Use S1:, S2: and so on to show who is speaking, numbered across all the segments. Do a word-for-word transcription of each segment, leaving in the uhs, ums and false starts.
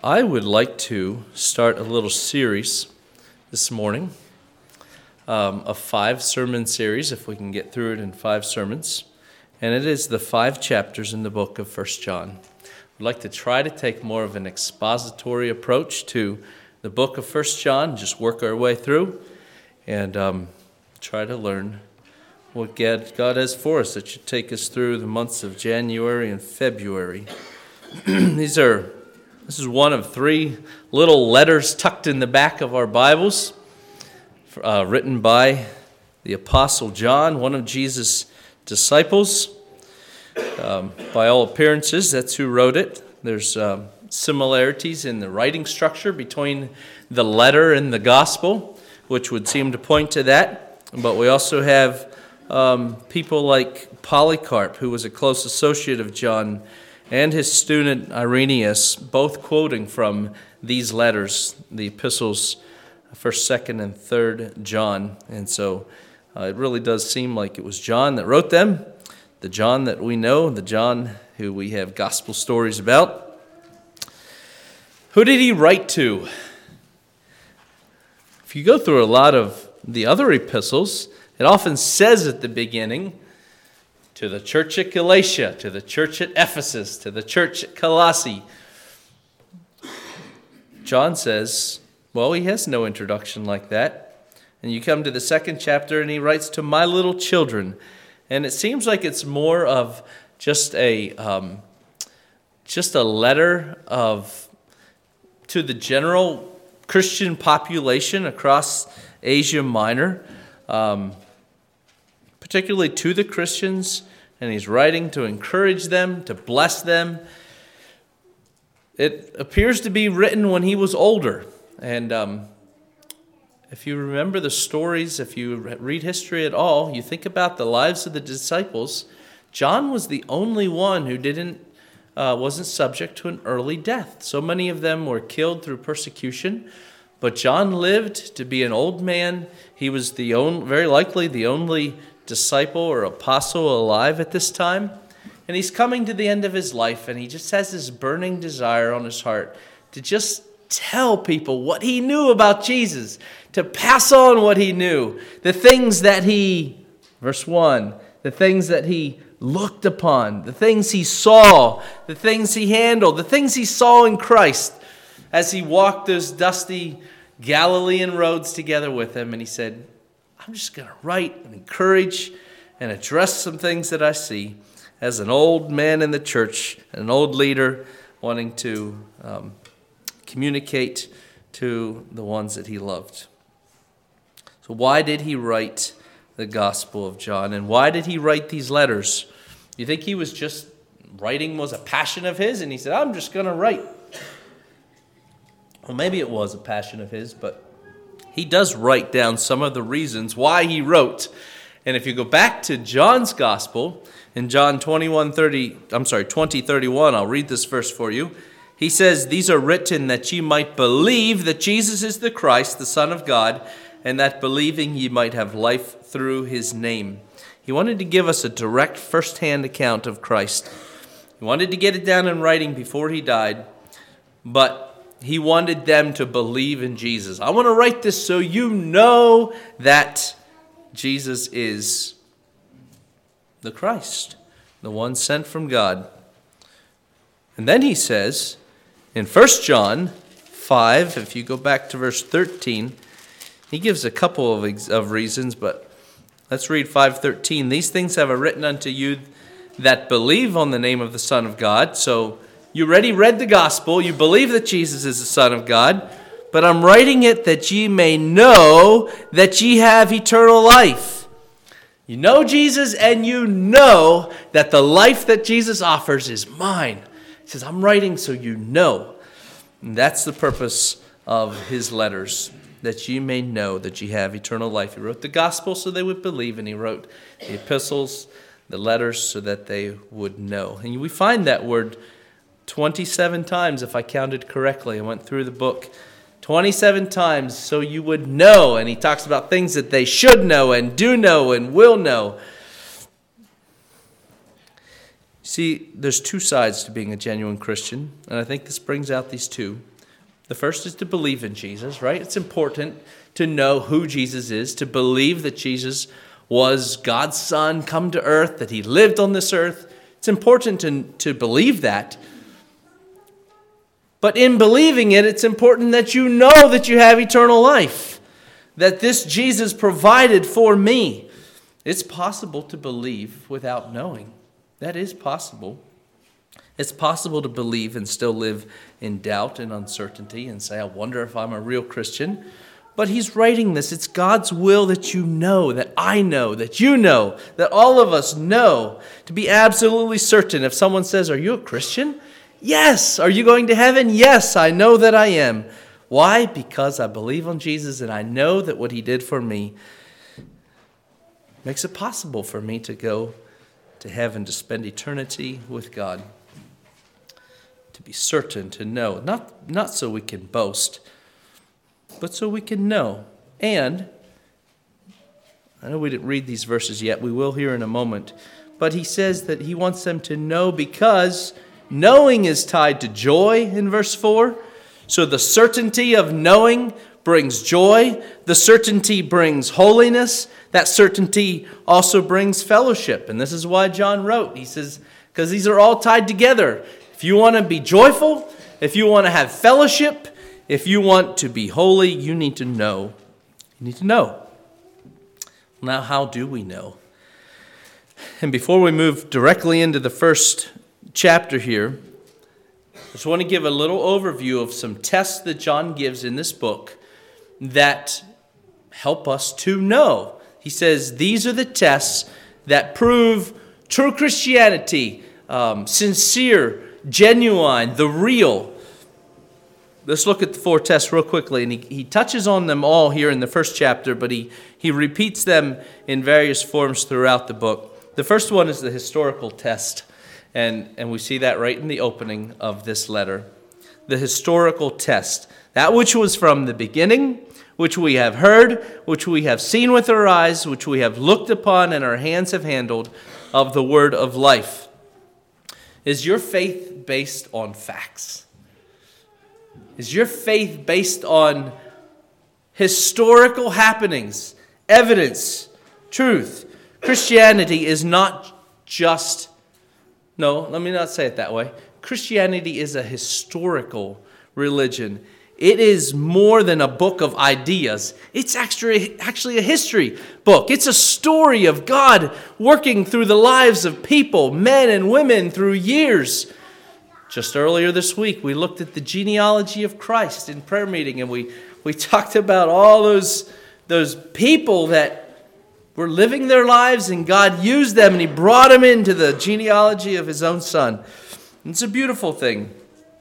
S1: I would like to start a little series this morning, um, a five sermon series, if we can get through it in five sermons. And it is the five chapters in the book of First John. I'd like to try to take more of an expository approach to the book of First John, just work our way through and um, try to learn what God, God has for us that should take us through the months of January and February. These are This is one of three little letters tucked in the back of our Bibles, uh, written by the Apostle John, one of Jesus' disciples. Um, by all appearances, that's who wrote it. There's um, similarities in the writing structure between the letter and the gospel, which would seem to point to that. But we also have um, people like Polycarp, who was a close associate of John, and his student Irenaeus, both quoting from these letters, the epistles, first, second, and third John. And so uh, it really does seem like it was John that wrote them, the John that we know, the John who we have gospel stories about. Who did he write to? If you go through a lot of the other epistles, it often says at the beginning, to the church at Galatia, to the church at Ephesus, to the church at Colossae. John says, well, he has no introduction like that. And you come to the second chapter and he writes to my little children. And it seems like it's more of just a um, just a letter of to the general Christian population across Asia Minor. Um, particularly to the Christians, and he's writing to encourage them, to bless them. It appears to be written when he was older, and um, if you remember the stories, if you read history at all, you think about the lives of the disciples, John was the only one who didn't uh, wasn't subject to an early death. So many of them were killed through persecution, but John lived to be an old man. He was the only, very likely the only disciple or apostle alive at this time, and he's coming to the end of his life, and he just has this burning desire on his heart to just tell people what he knew about Jesus, to pass on what he knew, the things that he, verse one, the things that he looked upon, the things he saw, the things he handled, the things he saw in Christ as he walked those dusty Galilean roads together with him, and he said, I'm just going to write and encourage and address some things that I see as an old man in the church, an old leader wanting to um, communicate to the ones that he loved. So why did he write the Gospel of John? And why did he write these letters? You think he was just, writing was a passion of his, and he said, I'm just going to write. Well, maybe it was a passion of his, but he does write down some of the reasons why he wrote. And if you go back to John's gospel, in John twenty-one thirty, I'm sorry, twenty thirty-one, I'll read this verse for you. He says, these are written that ye might believe that Jesus is the Christ, the Son of God, and that believing ye might have life through his name. He wanted to give us a direct first-hand account of Christ. He wanted to get it down in writing before he died, but he wanted them to believe in Jesus. I want to write this so you know that Jesus is the Christ, the one sent from God. And then he says in First John five, if you go back to verse thirteen, he gives a couple of, of reasons, but let's read five thirteen. These things have I written unto you that believe on the name of the Son of God. So you already read the gospel. You believe that Jesus is the Son of God. But I'm writing it that ye may know that ye have eternal life. You know Jesus, and you know that the life that Jesus offers is mine. He says, I'm writing so you know. And that's the purpose of his letters, that ye may know that ye have eternal life. He wrote the gospel so they would believe, and he wrote the epistles, the letters, so that they would know. And we find that word twenty-seven times, if I counted correctly. I went through the book twenty-seven times, so you would know. And he talks about things that they should know and do know and will know. See, there's two sides to being a genuine Christian, and I think this brings out these two. The first is to believe in Jesus, right? It's important to know who Jesus is, to believe that Jesus was God's Son, come to earth, that he lived on this earth. It's important to, to believe that. But in believing it, it's important that you know that you have eternal life, that this Jesus provided for me. It's possible to believe without knowing. That is possible. It's possible to believe and still live in doubt and uncertainty and say, I wonder if I'm a real Christian. But he's writing this. It's God's will that you know, that I know, that you know, that all of us know, to be absolutely certain. If someone says, are you a Christian? Yes. Are you going to heaven? Yes, I know that I am. Why? Because I believe on Jesus and I know that what he did for me makes it possible for me to go to heaven, to spend eternity with God. To be certain, to know. Not, not so we can boast, but so we can know. And, I know we didn't read these verses yet, we will here in a moment, but he says that he wants them to know because knowing is tied to joy in verse four. So the certainty of knowing brings joy. The certainty brings holiness. That certainty also brings fellowship. And this is why John wrote. He says, because these are all tied together. If you want to be joyful, if you want to have fellowship, if you want to be holy, you need to know. You need to know. Now, how do we know? And before we move directly into the first chapter here, I just want to give a little overview of some tests that John gives in this book that help us to know. He says these are the tests that prove true Christianity, um, sincere, genuine, the real. Let's look at the four tests real quickly. And he, he touches on them all here in the first chapter, but he, he repeats them in various forms throughout the book. The first one is the historical test. And, and we see that right in the opening of this letter. The historical test. That which was from the beginning, which we have heard, which we have seen with our eyes, which we have looked upon and our hands have handled, of the word of life. Is your faith based on facts? Is your faith based on historical happenings, evidence, truth? Christianity is not just, no, let me not say it that way. Christianity is a historical religion. It is more than a book of ideas. It's actually, actually a history book. It's a story of God working through the lives of people, men and women, through years. Just earlier this week, we looked at the genealogy of Christ in prayer meeting, and we, we talked about all those, those people that were living their lives, and God used them, and he brought them into the genealogy of his own Son. It's a beautiful thing.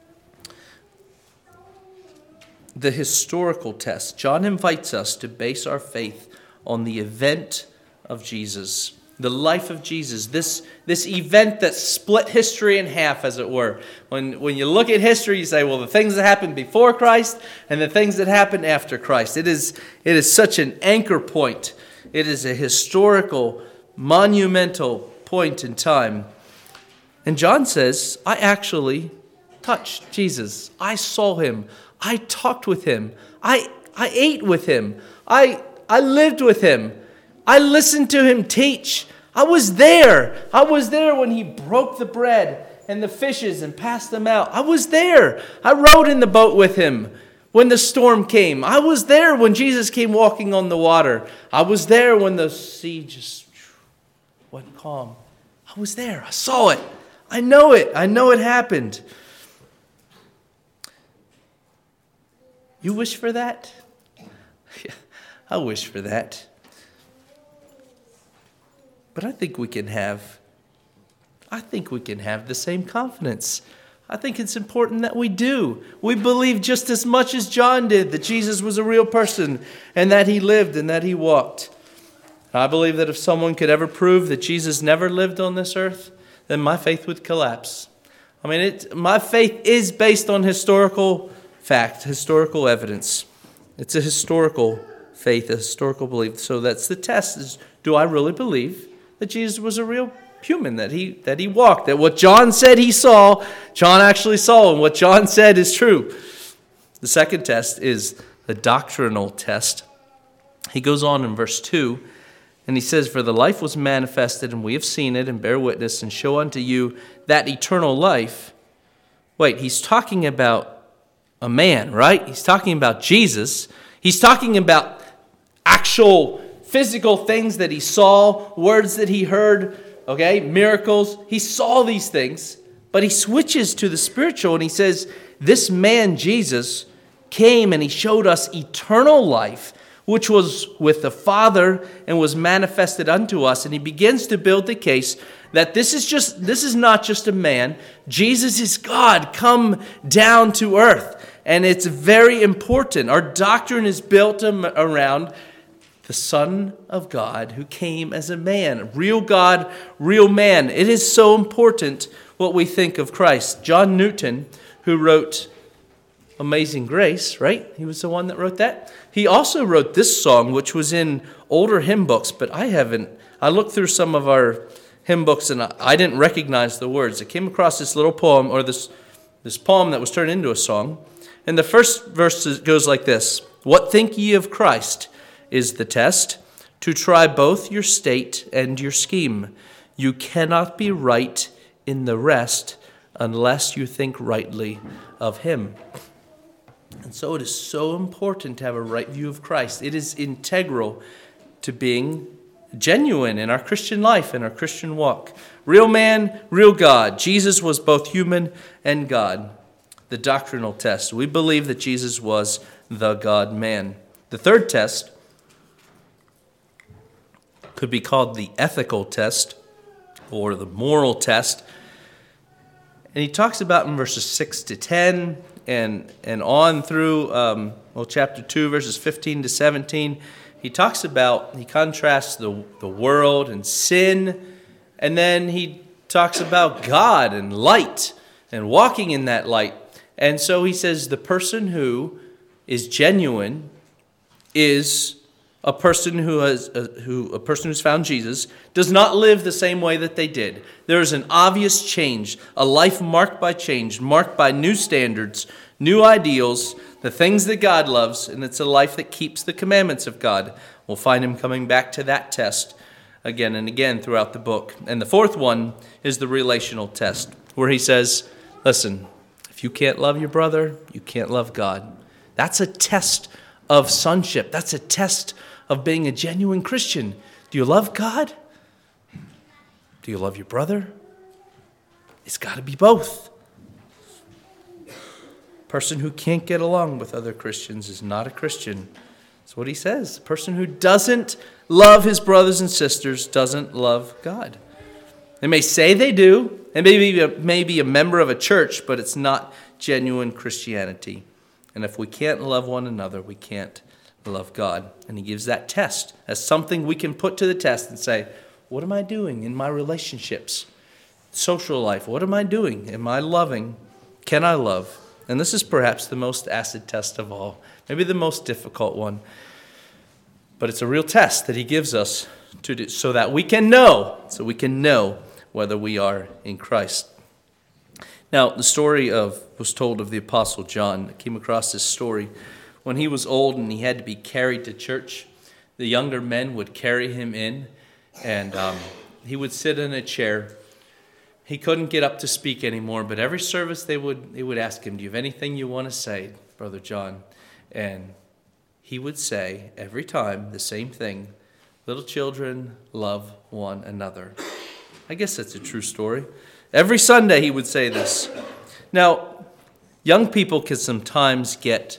S1: The historical test. John invites us to base our faith on the event of Jesus, the life of Jesus, this, this event that split history in half, as it were. When, when you look at history, you say, well, the things that happened before Christ and the things that happened after Christ. It is, it is such an anchor point. It is a historical, monumental point in time. And John says, I actually touched Jesus. I saw him. I talked with him. I, I ate with him. I, I lived with him. I listened to him teach. I was there. I was there when he broke the bread and the fishes and passed them out. I was there. I rode in the boat with him when the storm came. I was there when Jesus came walking on the water. I was there when the sea just went calm. I was there. I saw it. I know it. I know it happened. You wish for that? I wish for that. But I think we can have, I think we can have the same confidence. I think it's important that we do. We believe just as much as John did that Jesus was a real person and that he lived and that he walked. I believe that if someone could ever prove that Jesus never lived on this earth, then my faith would collapse. I mean, it, my faith is based on historical fact, historical evidence. It's a historical faith, a historical belief. So that's the test, is do I really believe that Jesus was a real human, that he that he walked, that what John said he saw, John actually saw, and what John said is true. The second test is the doctrinal test. He goes on in verse two, and he says, "For the life was manifested, and we have seen it, and bear witness, and show unto you that eternal life." Wait, he's talking about a man, right? He's talking about Jesus. He's talking about actual physical things that he saw, words that he heard, okay, miracles. He saw these things, but he switches to the spiritual, and he says, this man, Jesus, came and he showed us eternal life, which was with the Father and was manifested unto us. And he begins to build the case that this is just this is not just a man. Jesus is God come down to earth. And it's very important. Our doctrine is built around the Son of God who came as a man. Real God, real man. It is so important what we think of Christ. John Newton, who wrote Amazing Grace, right? He was the one that wrote that. He also wrote this song, which was in older hymn books, but I haven't. I looked through some of our hymn books and I didn't recognize the words. I came across this little poem, or this, this poem that was turned into a song. And the first verse goes like this. "What think ye of Christ is the test, to try both your state and your scheme. You cannot be right in the rest unless you think rightly of him." And so it is so important to have a right view of Christ. It is integral to being genuine in our Christian life, in our Christian walk. Real man, real God. Jesus was both human and God. The doctrinal test. We believe that Jesus was the God-man. The third test could be called the ethical test or the moral test. And he talks about in verses six to ten and, and on through um, well, chapter two, verses fifteen to seventeen. He talks about, he contrasts the, the world and sin, and then he talks about God and light and walking in that light. And so he says the person who is genuine is a person who has uh, who a person who's found Jesus does not live the same way that they did. There is an obvious change, a life marked by change, marked by new standards, new ideals, the things that God loves, and it's a life that keeps the commandments of God. We'll find him coming back to that test again and again throughout the book. And the fourth one is the relational test, where he says, listen, if you can't love your brother, you can't love God. That's a test of sonship. That's a test of being a genuine Christian. Do you love God? Do you love your brother? It's got to be both. A person who can't get along with other Christians is not a Christian. That's what he says. A person who doesn't love his brothers and sisters doesn't love God. They may say they do, and maybe maybe a member of a church, but it's not genuine Christianity. And if we can't love one another, we can't love God. And he gives that test as something we can put to the test and say, what am I doing in my relationships? Social life, what am I doing? Am I loving? Can I love? And this is perhaps the most acid test of all, maybe the most difficult one. But it's a real test that he gives us to do, so that we can know, so we can know whether we are in Christ. Now, the story of was told of the Apostle John. I came across this story. When he was old and he had to be carried to church, the younger men would carry him in, and um, he would sit in a chair. He couldn't get up to speak anymore, but every service they would they would ask him, do you have anything you want to say, Brother John? And he would say every time the same thing, little children, love one another. I guess that's a true story. Every Sunday he would say this. Now, young people can sometimes get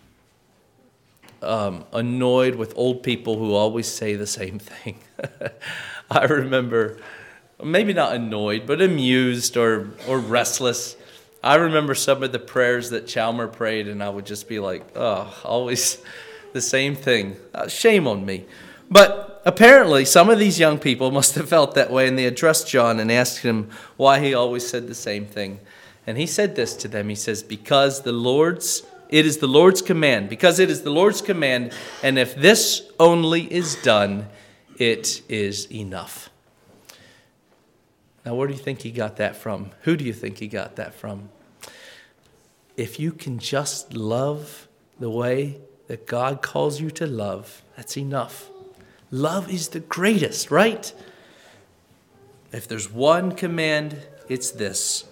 S1: um, annoyed with old people who always say the same thing. I remember, maybe not annoyed, but amused or, or restless. I remember some of the prayers that Chalmer prayed, and I would just be like, oh, always the same thing. Uh, shame on me. But apparently, some of these young people must have felt that way, and they addressed John and asked him why he always said the same thing. And he said this to them. He says, because the Lord's, it is the Lord's command. Because it is the Lord's command, and if this only is done, it is enough. Now, where do you think he got that from? Who do you think he got that from? if you can just love the way that God calls you to love, that's enough. Love is the greatest, right? If there's one command, it's this.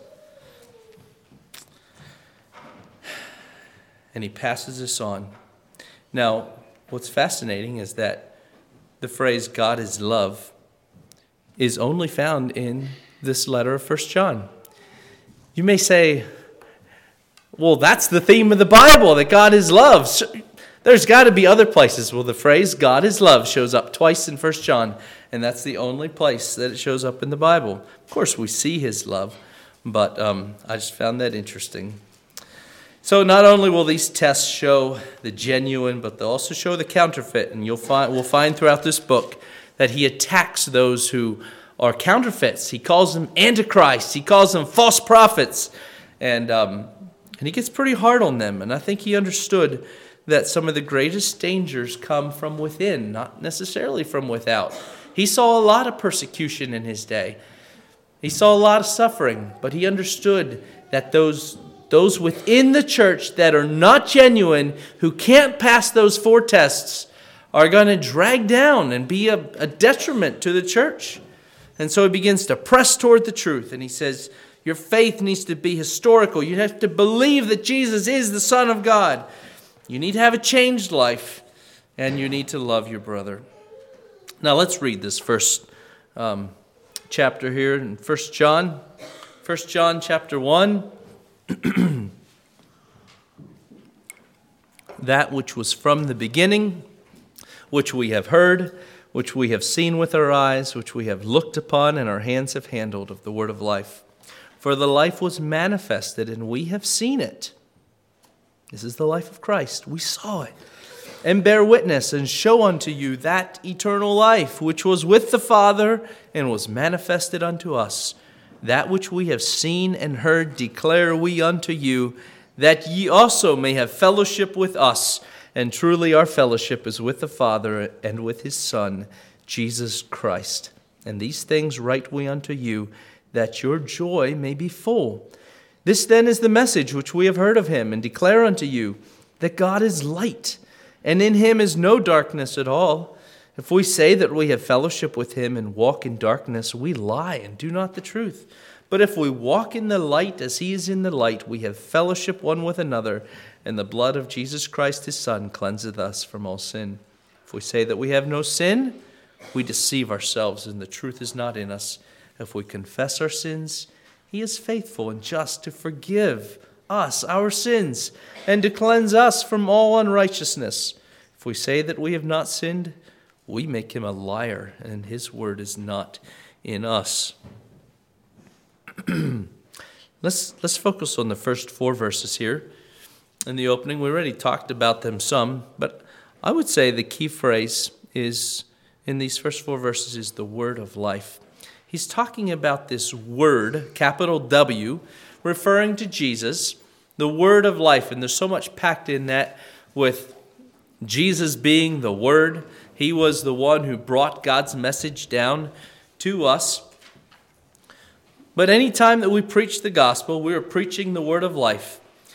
S1: And he passes this on. Now, what's fascinating is that the phrase God is love is only found in this letter of First John. You may say, well, that's the theme of the Bible, that God is love. So there's got to be other places. Well, the phrase God is love shows up twice in First John, and that's the only place that it shows up in the Bible. Of course, we see his love, but um, I just found that interesting. So not only will these tests show the genuine, but they'll also show the counterfeit. And you'll find we'll find throughout this book that he attacks those who are counterfeits. He calls them antichrists. He calls them false prophets. And, um, and he gets pretty hard on them. And I think he understood that some of the greatest dangers come from within, not necessarily from without. He saw a lot of persecution in his day. He saw a lot of suffering, but he understood that those Those within the church that are not genuine, who can't pass those four tests, are going to drag down and be a, a detriment to the church. And so he begins to press toward the truth. And he says, your faith needs to be historical. You have to believe that Jesus is the Son of God. You need to have a changed life. And you need to love your brother. Now let's read this first um, chapter here in First John. First John chapter one. That which was from the beginning, which we have heard, which we have seen with our eyes, which we have looked upon and our hands have handled of the word of life. For the life was manifested, and we have seen it. This is the life of Christ. We saw it. And bear witness and show unto you that eternal life, which was with the Father and was manifested unto us. That which we have seen and heard declare we unto you, that ye also may have fellowship with us. And truly our fellowship is with the Father and with his Son, Jesus Christ. And these things write we unto you, that your joy may be full. This then is the message which we have heard of him, and declare unto you, that God is light, and in him is no darkness at all. If we say that we have fellowship with him and walk in darkness, we lie and do not the truth. But if we walk in the light as he is in the light, we have fellowship one with another, and the blood of Jesus Christ his Son cleanseth us from all sin. If we say that we have no sin, we deceive ourselves, and the truth is not in us. If we confess our sins, he is faithful and just to forgive us our sins and to cleanse us from all unrighteousness. If we say that we have not sinned, we make him a liar, and his word is not in us. let's let's focus on the first four verses here. In the opening, we already talked about them some, but I would say the key phrase is in these first four verses is the word of life. He's talking about this word, capital W, referring to Jesus, the word of life. And there's so much packed in that with Jesus being the word. He was the one who brought God's message down to us. But any time that we preach the gospel, we are preaching the word of life.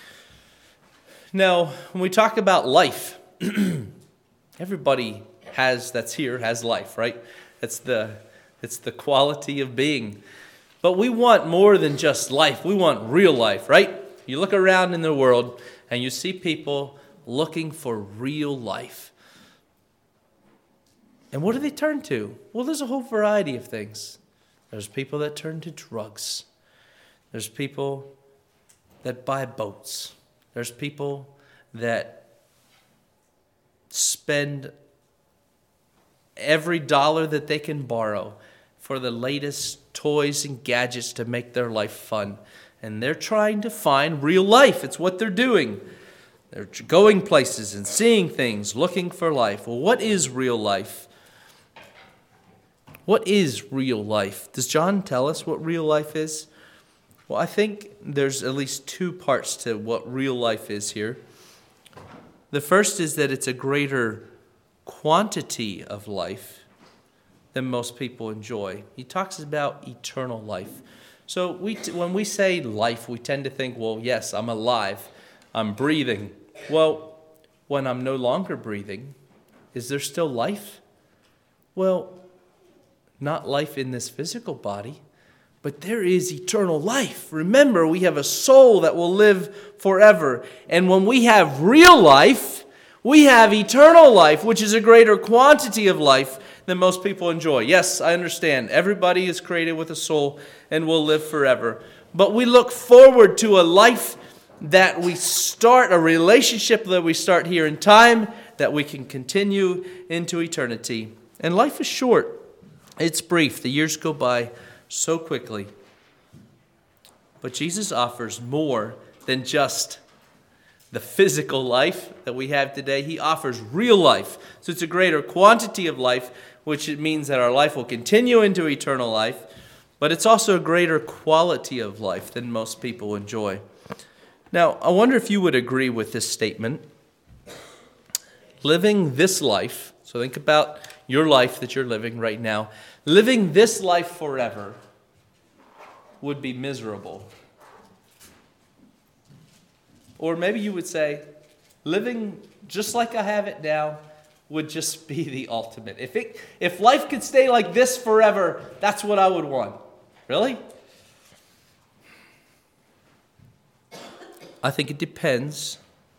S1: Now, when we talk about life, everybody has that's here has life, right? It's the it's the quality of being. But we want more than just life. We want real life, right? You look around in the world and you see people looking for real life. And what do they turn to? Well, there's a whole variety of things. There's people that turn to drugs. There's people that buy boats. There's people that spend every dollar that they can borrow for the latest toys and gadgets to make their life fun. And they're trying to find real life. It's what they're doing. They're going places and seeing things, looking for life. Well, what is real life? What is real life? Does John tell us what real life is? Well, I think there's at least two parts to what real life is here. The first is that it's a greater quantity of life than most people enjoy. He talks about eternal life. So we, when we say life, we tend to think, well, yes, I'm alive. I'm breathing. Well, when I'm no longer breathing, is there still life? Well, not life in this physical body, but there is eternal life. Remember, we have a soul that will live forever. And when we have real life, we have eternal life, which is a greater quantity of life than most people enjoy. Yes, I understand. Everybody is created with a soul and will live forever. But we look forward to a life that we start, a relationship that we start here in time, that we can continue into eternity. And life is short. It's brief. The years go by so quickly. But Jesus offers more than just the physical life that we have today. He offers real life. So it's a greater quantity of life, which it means that our life will continue into eternal life. But it's also a greater quality of life than most people enjoy. Now, I wonder if you would agree with this statement. Living this life, so think about your life that you're living right now. Living this life forever would be miserable. Or maybe you would say, living just like I have it now would just be the ultimate. If it, if life could stay like this forever, that's what I would want. Really? I think it depends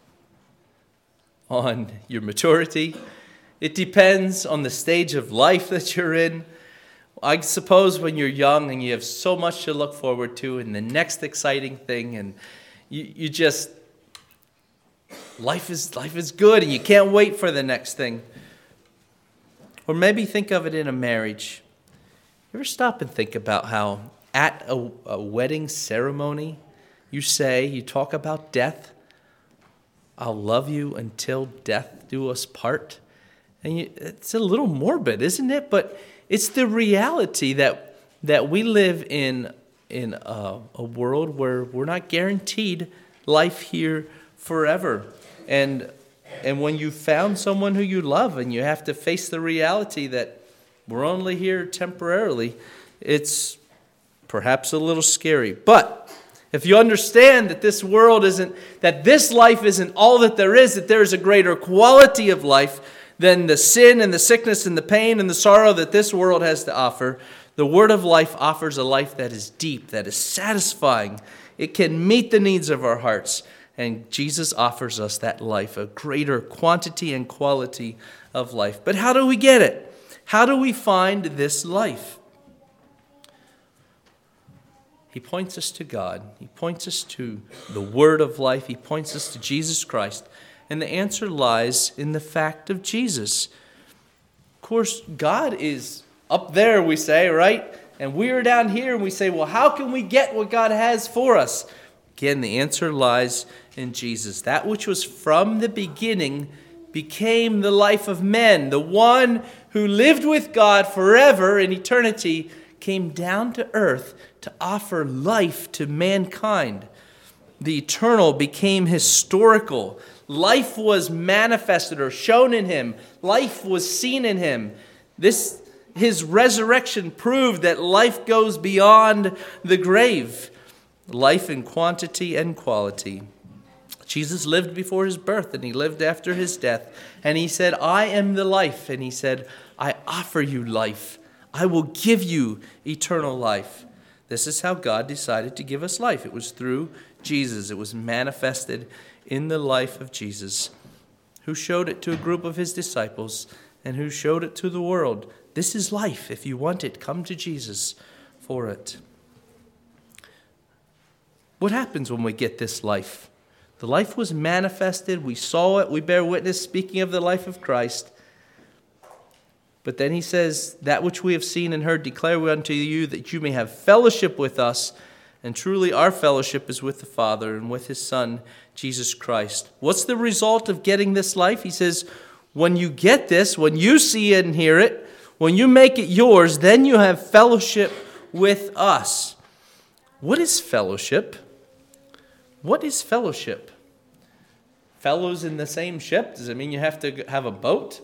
S1: on your maturity. It depends on the stage of life that you're in. I suppose when you're young and you have so much to look forward to and the next exciting thing, and you, you just, life is life is good and you can't wait for the next thing. Or maybe think of it in a marriage. You ever stop and think about how at a, a wedding ceremony, you say, you talk about death. I'll love you until death do us part. And you, it's a little morbid, isn't it? But it's the reality that that we live in in a, a world where we're not guaranteed life here forever. And and when you found someone who you love and you have to face the reality that we're only here temporarily, it's perhaps a little scary. But if you understand that this world isn't, that this life isn't all that there is, that there is a greater quality of life than the sin and the sickness and the pain and the sorrow that this world has to offer, the Word of Life offers a life that is deep, that is satisfying. It can meet the needs of our hearts. And Jesus offers us that life, a greater quantity and quality of life. But how do we get it? How do we find this life? He points us to God. He points us to the Word of life. He points us to Jesus Christ. And the answer lies in the fact of Jesus. Of course, God is up there, we say, right? And we're down here and we say, well, how can we get what God has for us? Again, the answer lies in Jesus. That which was from the beginning became the life of men. The one who lived with God forever in eternity came down to earth to offer life to mankind. The eternal became historical. Life was manifested or shown in him. Life was seen in him. This, his resurrection proved that life goes beyond the grave. Life in quantity and quality. Jesus lived before his birth and he lived after his death. And he said, I am the life. And he said, I offer you life. I will give you eternal life. This is how God decided to give us life. It was through Jesus. It was manifested in the life of Jesus, who showed it to a group of his disciples and who showed it to the world. This is life. If you want it, come to Jesus for it. What happens when we get this life? The life was manifested. We saw it. We bear witness, speaking of the life of Christ. But then he says, that which we have seen and heard declare we unto you, that you may have fellowship with us. And truly our fellowship is with the Father and with his Son, Jesus Christ. What's the result of getting this life? He says, when you get this, when you see it and hear it, when you make it yours, then you have fellowship with us. What is fellowship? What is fellowship? Fellows in the same ship? Does it mean you have to have a boat?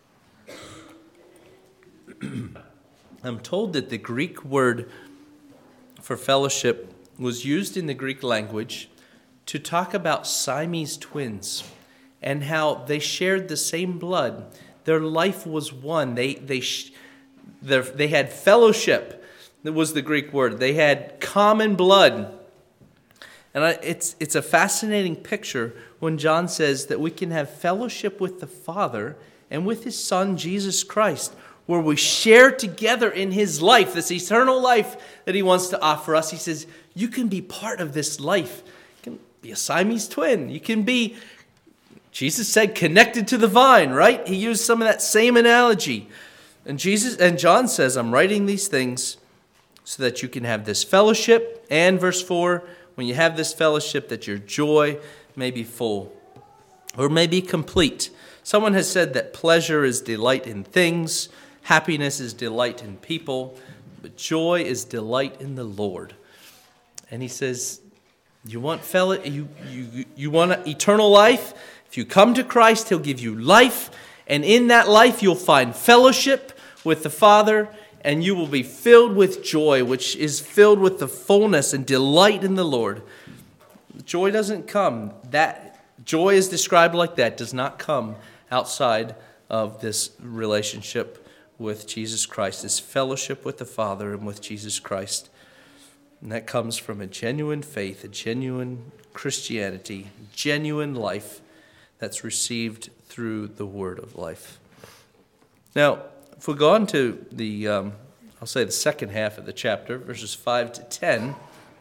S1: I'm told that the Greek word for fellowship was used in the Greek language to talk about Siamese twins and how they shared the same blood. Their life was one. They they they had fellowship. That was the Greek word. They had common blood. And I, it's it's a fascinating picture when John says that we can have fellowship with the Father and with His Son, Jesus Christ, where we share together in His life, this eternal life that He wants to offer us. He says, you can be part of this life. You can be a Siamese twin. You can be, Jesus said, connected to the vine, right? He used some of that same analogy. And Jesus and John says, I'm writing these things so that you can have this fellowship. And verse four, when you have this fellowship, that your joy may be full or may be complete. Someone has said that pleasure is delight in things, happiness is delight in people, but joy is delight in the Lord. And he says, you want fellow, you you you want eternal life? If you come to Christ, He'll give you life, and in that life you'll find fellowship with the Father, and you will be filled with joy, which is filled with the fullness and delight in the Lord. Joy doesn't come. That joy is described like that, does not come outside of this relationship with Jesus Christ, this fellowship with the Father and with Jesus Christ. And that comes from a genuine faith, a genuine Christianity, genuine life that's received through the word of life. Now, if we go on to the, um, I'll say the second half of the chapter, verses five to ten,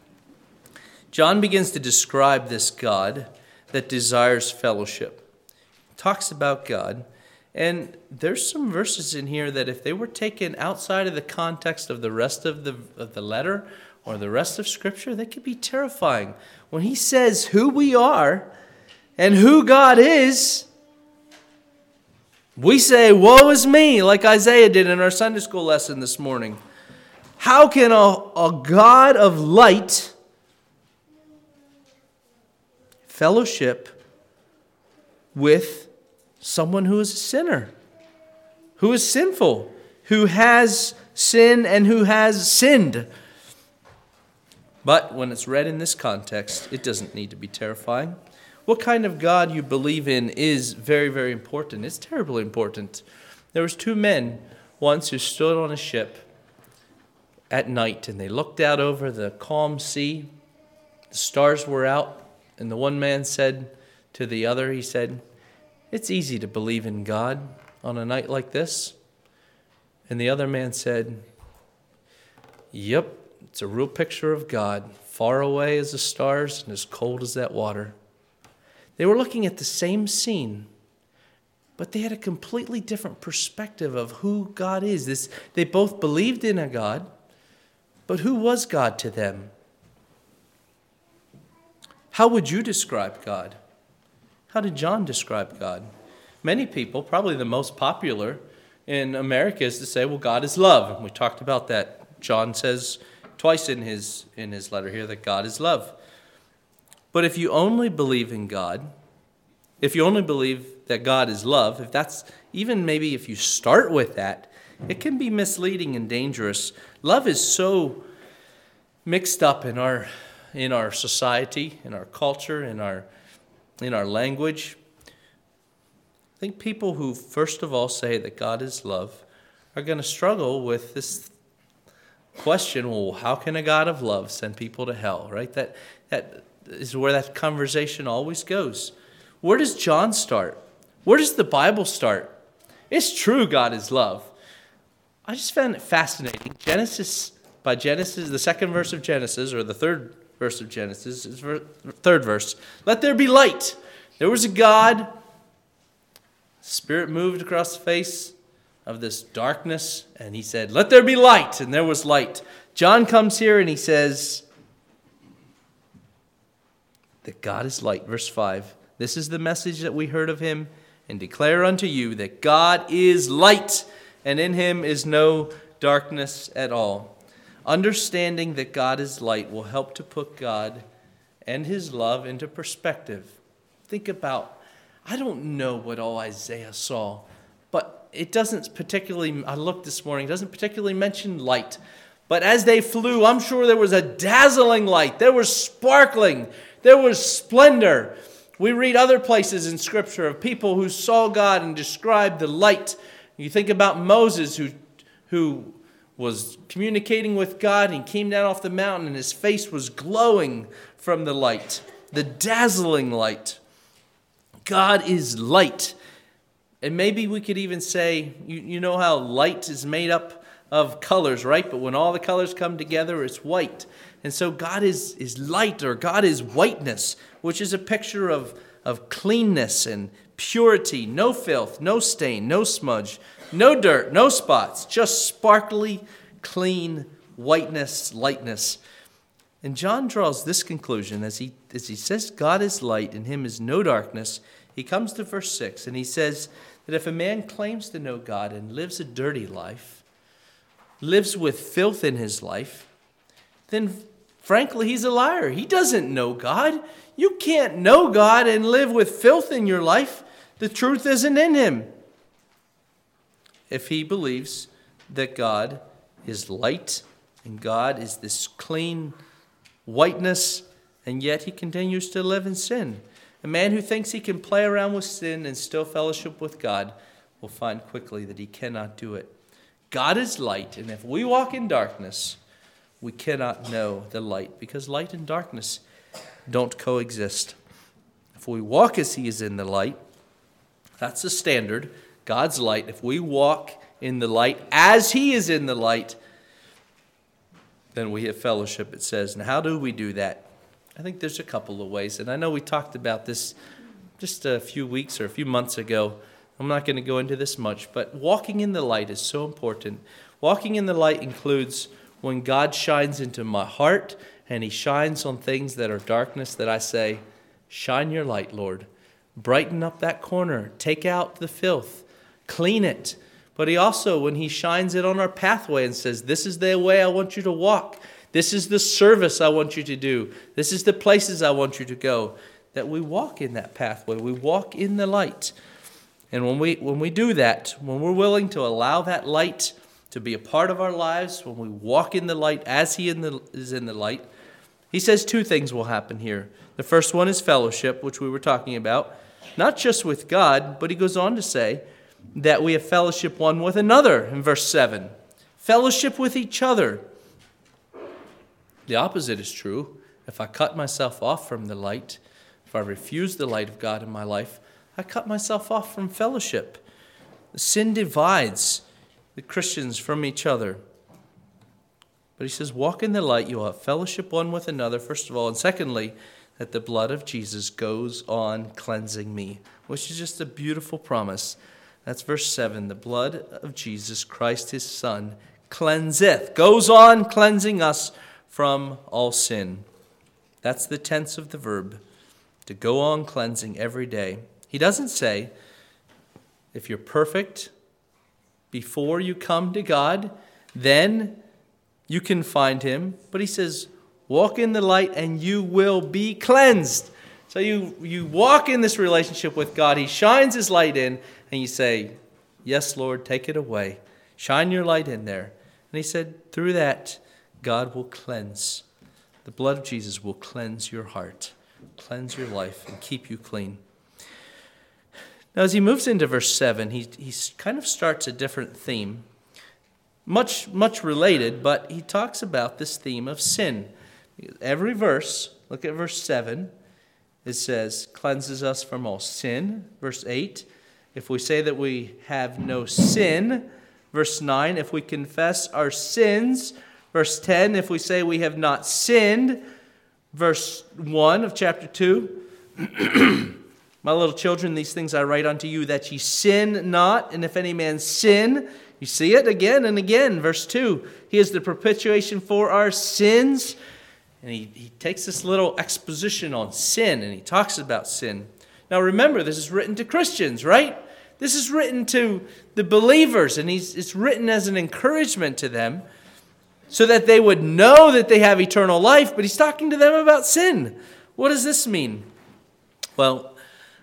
S1: John begins to describe this God that desires fellowship. He talks about God, and there's some verses in here that if they were taken outside of the context of the rest of the of the letter or the rest of Scripture, they could be terrifying. When he says who we are and who God is, we say, woe is me, like Isaiah did in our Sunday school lesson this morning. How can a, a God of light fellowship with someone who is a sinner, who is sinful, who has sin and who has sinned? But when it's read in this context, it doesn't need to be terrifying. What kind of God you believe in is very, very important. It's terribly important. There was two men once who stood on a ship at night, and they looked out over the calm sea. The stars were out, and the one man said to the other, he said, it's easy to believe in God on a night like this. And the other man said, yep, it's a real picture of God, far away as the stars and as cold as that water. They were looking at the same scene, but they had a completely different perspective of who God is. This, they both believed in a God, but who was God to them? How would you describe God? How did John describe God? Many people, probably the most popular in America, is to say, well, God is love. And we talked about that. John says twice in his in his letter here that God is love. But if you only believe in God, if you only believe that God is love, if that's, even maybe if you start with that, it can be misleading and dangerous. Love is so mixed up in our in our society, in our culture, in our in our language. I think people who first of all say that God is love are going to struggle with this question, well, how can a God of love send people to hell, right? That that is where that conversation always goes. Where does John start? Where does the Bible start? It's true God is love. I just found it fascinating. Genesis, by Genesis, the second verse of Genesis, or the third verse of Genesis, is ver- third verse. Let there be light. There was a God. Spirit moved across the face of this darkness, and he said, let there be light, and there was light. John comes here and he says that God is light. Verse five, this is the message that we heard of him and declare unto you that God is light, and in him is no darkness at all. Understanding that God is light will help to put God and his love into perspective. Think about, I don't know what all Isaiah saw, but it doesn't particularly, I looked this morning, it doesn't particularly mention light. But as they flew, I'm sure there was a dazzling light. There was sparkling. There was splendor. We read other places in Scripture of people who saw God and described the light. You think about Moses who, who was communicating with God and came down off the mountain and his face was glowing from the light, the dazzling light. God is light. And maybe we could even say, you, you know how light is made up of colors, right? But when all the colors come together, it's white. And so God is, is light, or God is whiteness, which is a picture of, of cleanness and purity, no filth, no stain, no smudge, no dirt, no spots, just sparkly, clean whiteness, lightness. And John draws this conclusion as he, as he says God is light, in him is no darkness. He comes to verse six and he says that if a man claims to know God and lives a dirty life, lives with filth in his life, then frankly, he's a liar. He doesn't know God. You can't know God and live with filth in your life. The truth isn't in him. If he believes that God is light and God is this clean whiteness, and yet he continues to live in sin. A man who thinks he can play around with sin and still fellowship with God will find quickly that he cannot do it. God is light, and if we walk in darkness, we cannot know the light, because light and darkness don't coexist. If we walk as he is in the light, that's the standard, God's light. If we walk in the light as he is in the light, then we have fellowship, it says. And how do we do that? I think there's a couple of ways, and I know we talked about this just a few weeks or a few months ago. I'm not going to go into this much, but walking in the light is so important. Walking in the light includes when God shines into my heart and he shines on things that are darkness, that I say, shine your light, Lord. Brighten up that corner. Take out the filth. Clean it. But he also, when he shines it on our pathway and says, this is the way I want you to walk. This is the service I want you to do. This is the places I want you to go. That we walk in that pathway. We walk in the light. And when we when we do that, when we're willing to allow that light to be a part of our lives, when we walk in the light as he in the, is in the light, he says two things will happen here. The first one is fellowship, which we were talking about. Not just with God, but he goes on to say that we have fellowship one with another in verse seven. Fellowship with each other. The opposite is true. If I cut myself off from the light, if I refuse the light of God in my life, I cut myself off from fellowship. Sin divides the Christians from each other. But he says, walk in the light, you'll have fellowship one with another, first of all. And secondly, that the blood of Jesus goes on cleansing me, which is just a beautiful promise. That's verse seven. The blood of Jesus Christ, his Son, cleanseth, goes on cleansing us from all sin. That's the tense of the verb, to go on cleansing every day. He doesn't say, if you're perfect before you come to God, then you can find him. But he says, walk in the light and you will be cleansed. So you, you walk in this relationship with God. He shines his light in and you say, yes, Lord, take it away. Shine your light in there. And he said, through that, God will cleanse. The blood of Jesus will cleanse your heart, cleanse your life, and keep you clean. Now, as he moves into verse seven, he, he kind of starts a different theme, much, much related, but he talks about this theme of sin. Every verse, look at verse seven, it says, cleanses us from all sin. Verse eight, if we say that we have no sin. Verse nine, if we confess our sins. Verse ten, if we say we have not sinned. Verse one of chapter two, my little children, these things I write unto you, that ye sin not. And if any man sin, you see it again and again. Verse two, he is the propitiation for our sins. And he, he takes this little exposition on sin, and he talks about sin. Now remember, this is written to Christians, right? This is written to the believers, and he's, it's written as an encouragement to them, so that they would know that they have eternal life, but he's talking to them about sin. What does this mean? Well,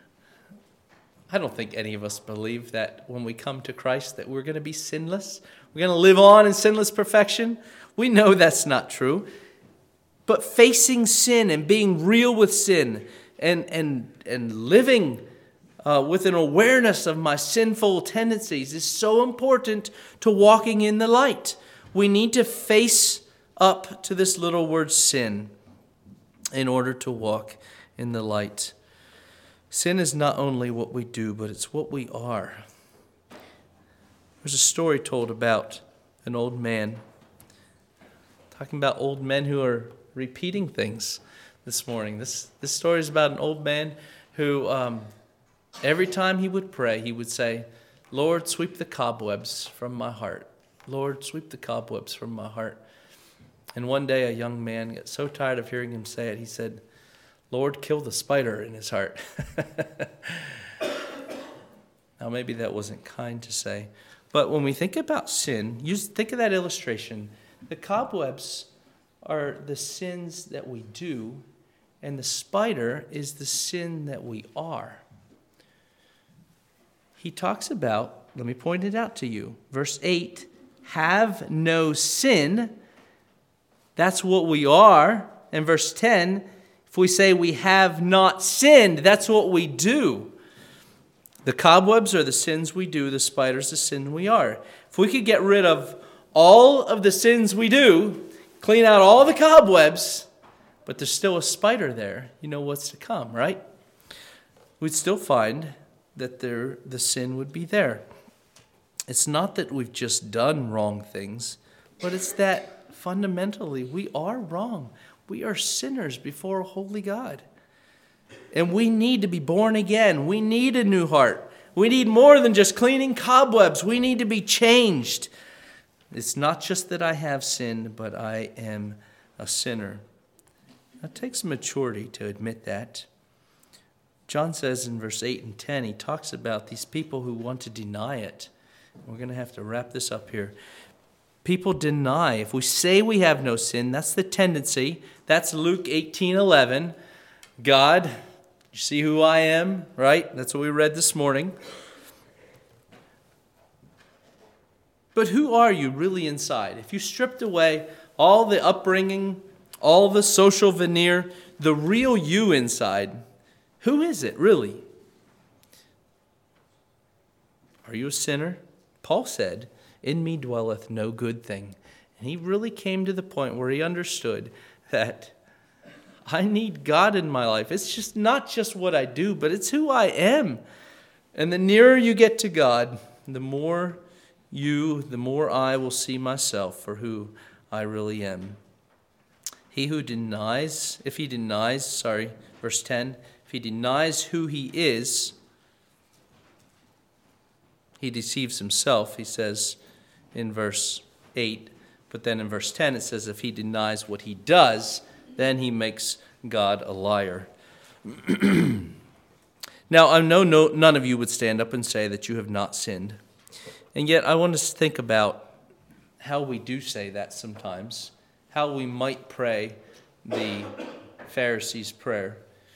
S1: I don't think any of us believe that when we come to Christ that we're going to be sinless. We're going to live on in sinless perfection. We know that's not true. but facing sin and being real with sin and, and, and living uh, with an awareness of my sinful tendencies is so important to walking in the light. We need to face up to this little word sin in order to walk in the light. Sin is not only what we do, but it's what we are. There's a story told about an old man, talking about old men who are repeating things this morning. This this story is about an old man who, um, every time he would pray, he would say, "Lord, sweep the cobwebs from my heart. Lord, sweep the cobwebs from my heart." And one day a young man got so tired of hearing him say it, he said, "Lord, kill the spider in his heart." Now maybe that wasn't kind to say, but when we think about sin, you think of that illustration. The cobwebs are the sins that we do, and the spider is the sin that we are. He talks about, let me point it out to you, verse eight, have no sin. That's what we are. And verse ten, if we say we have not sinned, that's what we do. The cobwebs are the sins we do. The spider's the sin we are. If we could get rid of all of the sins we do, clean out all the cobwebs, but there's still a spider there, you know what's to come, right? We'd still find that there the sin would be there. It's not that we've just done wrong things, but it's that fundamentally we are wrong. We are sinners before a holy God. And we need to be born again. We need a new heart. We need more than just cleaning cobwebs. We need to be changed. It's not just that I have sinned, but I am a sinner. It takes maturity to admit that. John says in verse eight and ten, he talks about these people who want to deny it. We're going to have to wrap this up here. People deny. If we say we have no sin, that's the tendency. That's Luke eighteen eleven. God, you see who I am, right? That's what we read this morning. But who are you really inside? If you stripped away all the upbringing, all the social veneer, the real you inside, who is it really? Are you a sinner? Paul said, "In me dwelleth no good thing." And he really came to the point where he understood that I need God in my life. It's just not just what I do, but it's who I am. And the nearer you get to God, the more you, the more I will see myself for who I really am. He who denies, if he denies, sorry, verse ten, if he denies who he is, he deceives himself, he says in verse eight. But then in verse ten it says if he denies what he does, then he makes God a liar. Now, I know no, none of you would stand up and say that you have not sinned. And yet I want us to think about how we do say that sometimes, how we might pray the Pharisees' prayer.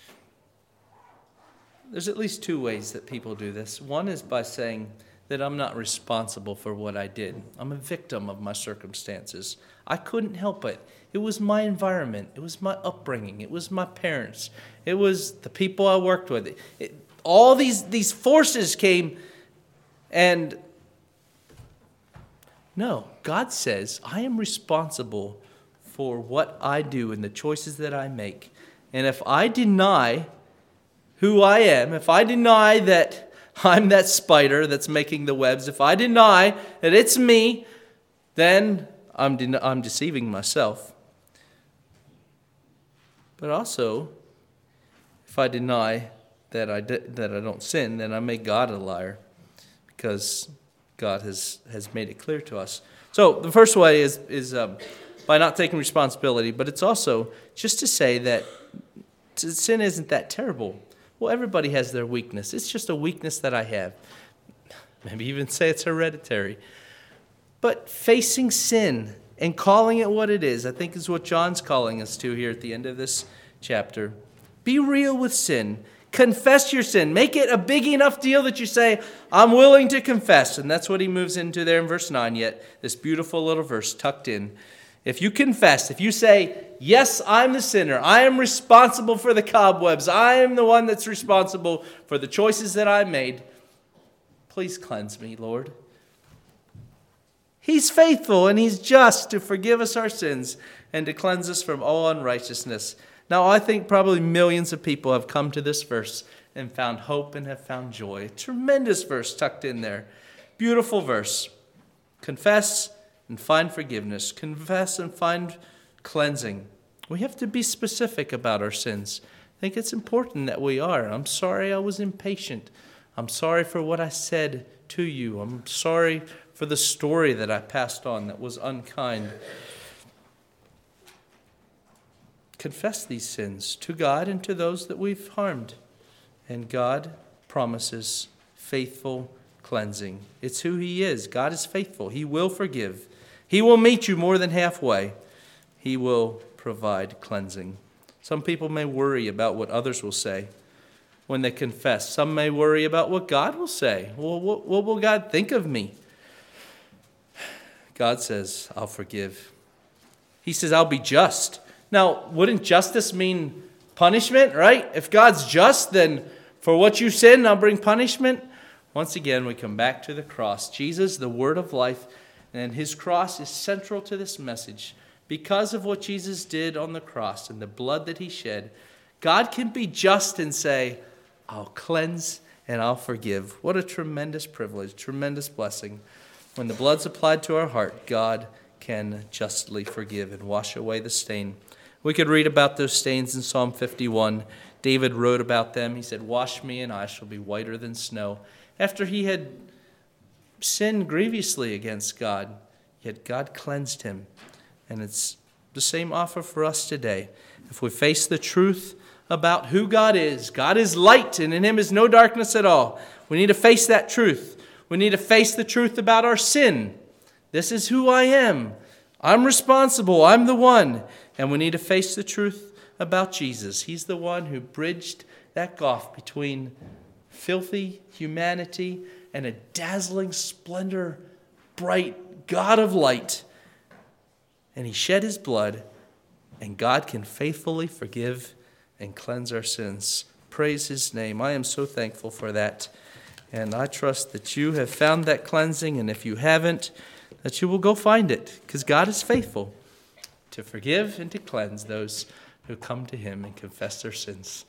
S1: There's at least two ways that people do this. One is by saying that I'm not responsible for what I did. I'm a victim of my circumstances. I couldn't help it. It was my environment. It was my upbringing. It was my parents. It was the people I worked with. It, it, all these, these forces came, and no, God says I am responsible for what I do and the choices that I make. And if I deny who I am, if I deny that I'm that spider that's making the webs, if I deny that it's me, then I'm, de- I'm deceiving myself. But also, if I deny that I, de- that I don't sin, then I make God a liar, because God has, has made it clear to us. So the first way is, is um, by not taking responsibility, but it's also just to say that sin isn't that terrible. Well, everybody has their weakness. It's just a weakness that I have. Maybe even say it's hereditary. But facing sin and calling it what it is, I think is what John's calling us to here at the end of this chapter. Be real with sin. Confess your sin. Make it a big enough deal that you say, I'm willing to confess. And that's what he moves into there in verse nine yet. This beautiful little verse tucked in If you confess, if you say, yes, I'm the sinner, I am responsible for the cobwebs, I am the one that's responsible for the choices that I made, please cleanse me, Lord. He's faithful and He's just to forgive us our sins and to cleanse us from all unrighteousness. Now, I think probably millions of people have come to this verse and found hope and have found joy. A tremendous verse tucked in there. Beautiful verse. Confess and find forgiveness. Confess and find cleansing. We have to be specific about our sins. I think it's important that we are. I'm sorry I was impatient. I'm sorry for what I said to you. I'm sorry for the story that I passed on that was unkind. Confess these sins to God and to those that we've harmed. And God promises faithful cleansing. It's who He is. God is faithful. He will forgive. He will meet you more than halfway. He will provide cleansing. Some people may worry about what others will say when they confess. Some may worry about what God will say. Well, what, what will God think of me? God says, I'll forgive. He says, I'll be just. Now, wouldn't justice mean punishment, right? If God's just, then for what you sin, I'll bring punishment. Once again, we come back to the cross. Jesus, the word of life, and His cross is central to this message. Because of what Jesus did on the cross and the blood that He shed, God can be just and say, I'll cleanse and I'll forgive. What a tremendous privilege, tremendous blessing. When the blood's applied to our heart, God can justly forgive and wash away the stain. We could read about those stains in Psalm fifty-one. David wrote about them. He said, wash me and I shall be whiter than snow. After he had sinned grievously against God, yet God cleansed him. And it's the same offer for us today. If we face the truth about who God is, God is light and in Him is no darkness at all. We need to face that truth. We need to face the truth about our sin. This is who I am. I'm responsible. I'm the one. And we need to face the truth about Jesus. He's the one who bridged that gulf between filthy humanity and a dazzling splendor, bright God of light. And He shed His blood, and God can faithfully forgive and cleanse our sins. Praise His name. I am so thankful for that. And I trust that you have found that cleansing, and if you haven't, that you will go find it, because God is faithful to forgive and to cleanse those who come to Him and confess their sins.